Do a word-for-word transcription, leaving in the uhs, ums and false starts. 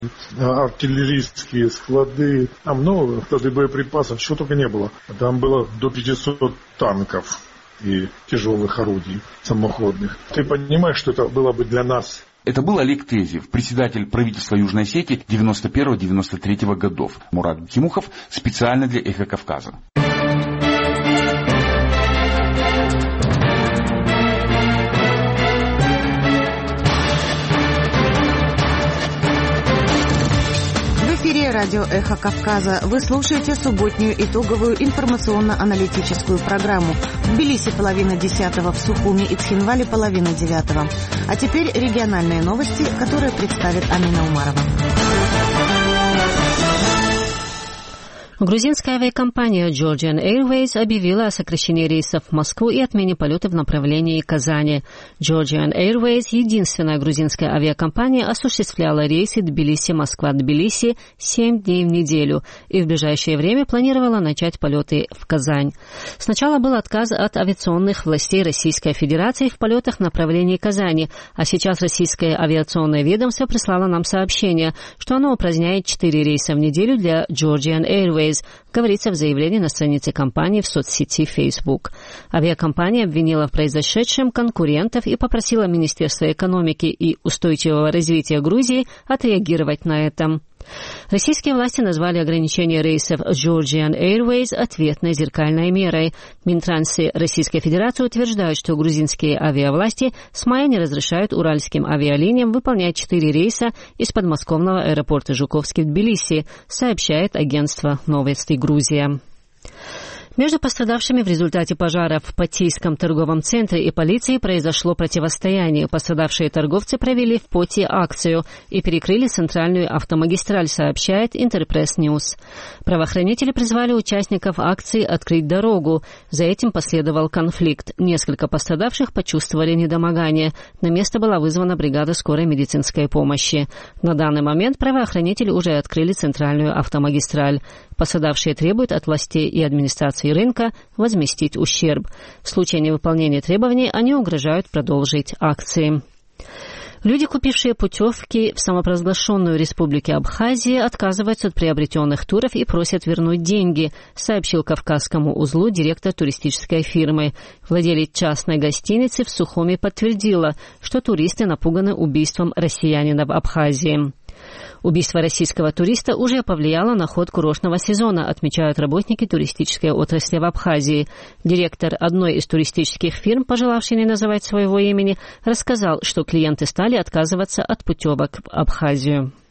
артиллерийские склады, там много склады боеприпасов, чего только не было. Там было до пятисот танков и тяжелых орудий самоходных. Ты понимаешь, что это было бы для нас? Это был Олег Тезев, председатель правительства Южной Осетии девяносто первого — девяносто третьего годов. Мурат Тимухов специально для «Эхо Кавказа». Радио «Эхо Кавказа». Вы слушаете субботнюю итоговую информационно-аналитическую программу. В Тбилиси половина десятого, в Сухуми и Цхинвале половина девятого. А теперь региональные новости, которые представит Амина Умарова. Грузинская авиакомпания Georgian Airways объявила о сокращении рейсов в Москву и отмене полетов в направлении Казани. Georgian Airways, единственная грузинская авиакомпания, осуществляла рейсы Тбилиси-Москва-Тбилиси семь дней в неделю и в ближайшее время планировала начать полеты в Казань. Сначала был отказ от авиационных властей Российской Федерации в полетах в направлении Казани, а сейчас российское авиационное ведомство прислало нам сообщение, что оно упраздняет четыре рейса в неделю для Georgian Airways, говорится в заявлении на странице компании в соцсети Facebook. Авиакомпания обвинила в произошедшем конкурентов и попросила Министерство экономики и устойчивого развития Грузии отреагировать на это. Российские власти назвали ограничение рейсов Georgian Airways ответной зеркальной мерой. Минтрансы Российской Федерации утверждают, что грузинские авиавласти с мая не разрешают уральским авиалиниям выполнять четыре рейса из подмосковного аэропорта Жуковский в Тбилиси, сообщает агентство «Новости Грузия». Между пострадавшими в результате пожара в Патийском торговом центре и полицией произошло противостояние. Пострадавшие торговцы провели в Поти акцию и перекрыли центральную автомагистраль, сообщает Интерпресс Ньюс. Правоохранители призвали участников акции открыть дорогу. За этим последовал конфликт. Несколько пострадавших почувствовали недомогание. На место была вызвана бригада скорой медицинской помощи. На данный момент правоохранители уже открыли центральную автомагистраль. Пострадавшие требуют от властей и администрации рынка возместить ущерб. В случае невыполнения требований они угрожают продолжить акции. Люди, купившие путевки в самопровозглашенную Республику Абхазия, отказываются от приобретенных туров и просят вернуть деньги, сообщил Кавказскому узлу директор туристической фирмы. Владелец частной гостиницы в Сухуми подтвердила, что туристы напуганы убийством россиянина в Абхазии. Убийство российского туриста уже повлияло на ход курортного сезона, отмечают работники туристической отрасли в Абхазии. Директор одной из туристических фирм, пожелавший не называть своего имени, рассказал, что клиенты стали отказываться от путевок в Абхазию.